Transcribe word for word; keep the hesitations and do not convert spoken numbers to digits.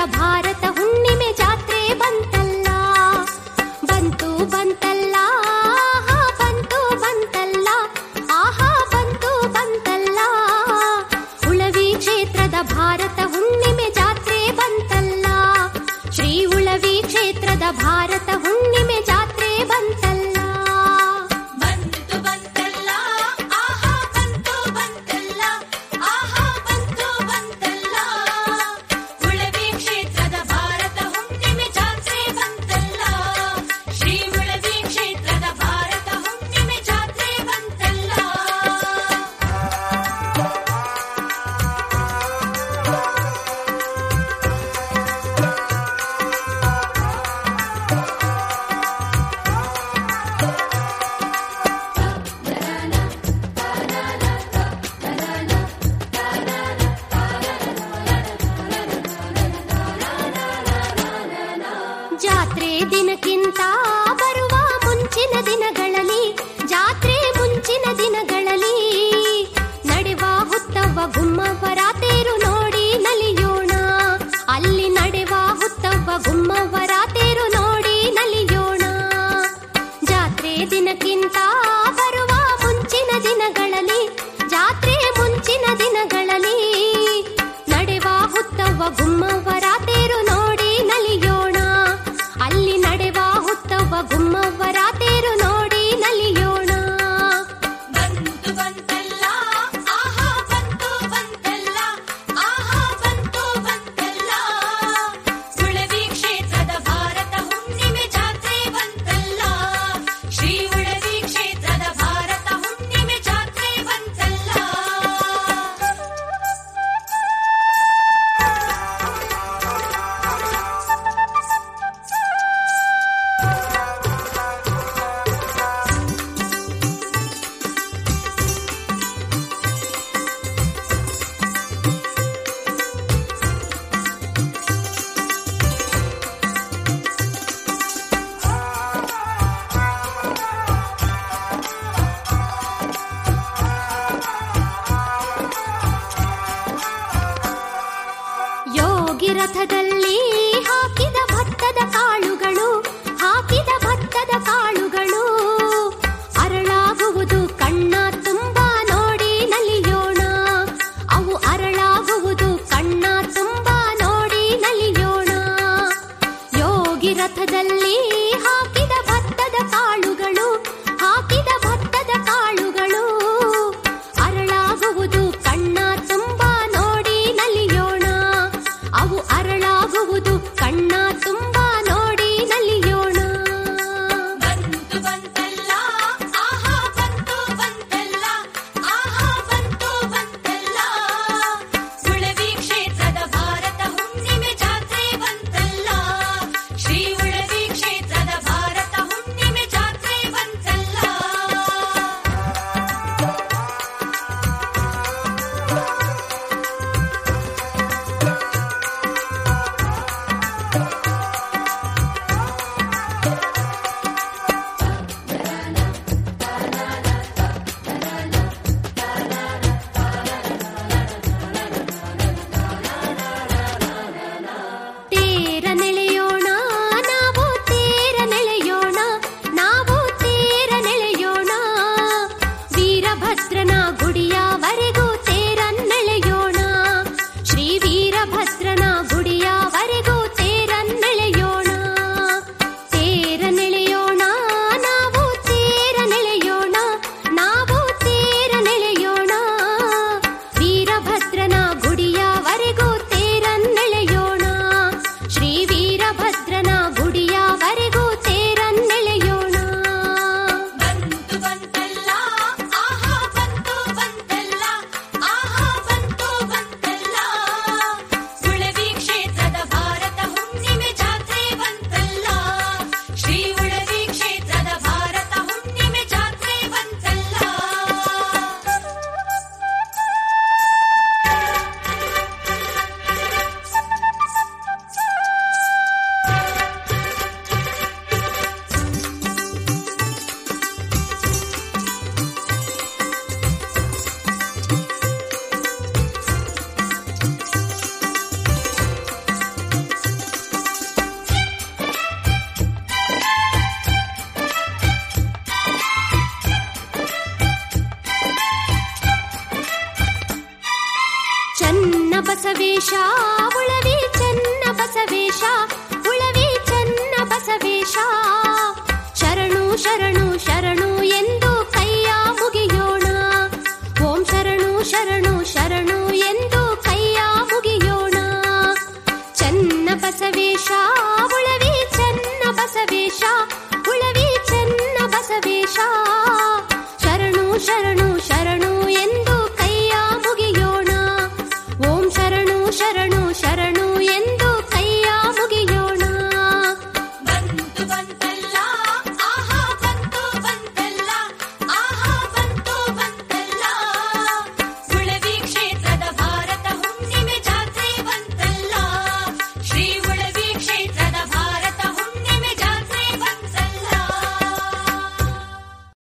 ಭಾರತ ಹುಣ್ಣಿಮೆ ಜಾತ್ರೆ ಬಂತಲ್ಲ, ಬಂತು ಬಂತಲ್ಲ, ಆಹಾ ಬಂತು ಬಂತಲ್ಲ, ಆಹಾ ಬಂತು ಬಂತಲ್ಲ. ಉಳವಿ ಕ್ಷೇತ್ರದ ಭಾರತ ಹುಣ್ಣಿಮೆ ಜಾತ್ರೆ ಬಂತಲ್ಲ, ಶ್ರೀ ಉಳವಿ ಕ್ಷೇತ್ರದ ಭಾರತ ಹುಣ್ಣಿಮೆ ಜಾತ್ರೆ ಬಂತಲ್ಲ. ಜಾತ್ರೆ ದಿನಕ್ಕಿಂತ ಬರುವ ಮುಂಚಿನ ದಿನಗಳಲ್ಲಿ, ಜಾತ್ರೆ ಮುಂಚಿನ ದಿನಗಳಲ್ಲಿ ನಡೆವ ಹುತ್ತವ್ವ ಗುಮ್ಮವ್ವರ ತೇರು ನೋಡಿ ನಲಿಯೋಣ, ಅಲ್ಲಿ ನಡೆವ ಹುತ್ತವ್ವ ಗುಮ್ಮವ್ವರ ತೇರು ನೋಡಿ ನಲಿಯೋಣ. ಜಾತ್ರೆ ದಿನಕ್ಕಿಂತ ಬರುವ ಮುಂಚಿನ ದಿನಗಳಲ್ಲಿ, ಜಾತ್ರೆ ಮುಂಚಿನ ದಿನಗಳಲ್ಲಿ ನಡೆವ ಹುತ್ತವ್ವ ಗುಮ್ಮವ್ವರ ತೇರು ನೋಡಿ ನಲಿಯೋಣ, ಅಲ್ಲಿ ನಡೆವ ಹುತ್ತವ್ವ ಗುಮ್ಮವ್ವರ ತೇರು ನೋಡಿ ನಲಿಯೋಣ. ಬಂತು ಬಂತಲ್ಲ, ಆಹಾ ಬಂತು ಬಂತಲ್ಲ, ಆಹಾ ಬಂತು ಬಂತಲ್ಲ. ಉಳವಿ ಕ್ಷೇತ್ರದ ಭಾರತ ಹುಣ್ಣಿಮೆ ಜಾತ್ರೆ ಬಂತಲ್ಲ, ಶ್ರೀ ಉಳವಿ ಕ್ಷೇತ್ರದ ಭಾರತ ಹುಣ್ಣಿಮೆ ಜಾತ್ರೆ ಬಂತಲ್ಲ. ಯೋಗಿ ರಥದಲ್ಲಿ ಹಾಕಿದ ಭತ್ತದ ಕಾಳುಗಳು, ಹಾಕಿದ ಭತ್ತದ ಕಾಳುಗಳು ಅರಳಾಗುವುದು ಕಣ್ಣ ತುಂಬ ನೋಡಿ ನಲಿಯೋಣ, ಅವು ಅರಳಾಗುವುದು ಕಣ್ಣ ತುಂಬ ನೋಡಿ ನಲಿಯೋಣ. ಯೋಗಿ ರಥದಲ್ಲಿ ಹಾಕಿದ ಭತ್ತದ ಕಾಳುಗಳು, ಹಾಕಿದ ಭತ್ತದ ಕಾಳುಗಳು ಅರಳಾಗುವುದು ಕಣ್ಣ ತುಂಬ ನೋಡಿ ನಲಿಯೋಣ, ಅವು ಅರಳಾಗುವುದು ಕಣ್ಣ ತುಂಬ ನೋಡಿ ನಲಿಯೋಣ. ಬಂತು ಬಂತಲ್ಲ, ಆಹಾ ಬಂತು ಬಂತಲ್ಲ, ಆಹಾ ಬಂತು ಬಂತಲ್ಲ. ಉಳವಿ ಕ್ಷೇತ್ರದ ಭಾರತ ಹುಣ್ಣಿಮೆ ಜಾತ್ರೆ ಬಂತಲ್ಲ, ಶ್ರೀ ಉಳವಿ ಕ್ಷೇತ್ರ ಬಸವೇಶ ಉಳವಿ ಚೆನ್ನ ಬಸವೇಶ ಉಳವಿ ಚೆನ್ನ ಬಸವೇಶ ಶರಣು ಶರಣು ಶರಣು ಎಂದು ಕೈಯ ಮುಗಿಯೋಣ. ಓಂ ಶರಣು ಶರಣು ಶರಣು ಎಂದು ಕೈಯ ಮುಗಿಯೋಣ. ಚೆನ್ನ ಬಸವೇಶ ಉಳವಿ ಚೆನ್ನ ಬಸವೇಶ ಉಳವಿ ಚೆನ್ನ ಬಸವೇಶ ಶರಣು ಶರಣು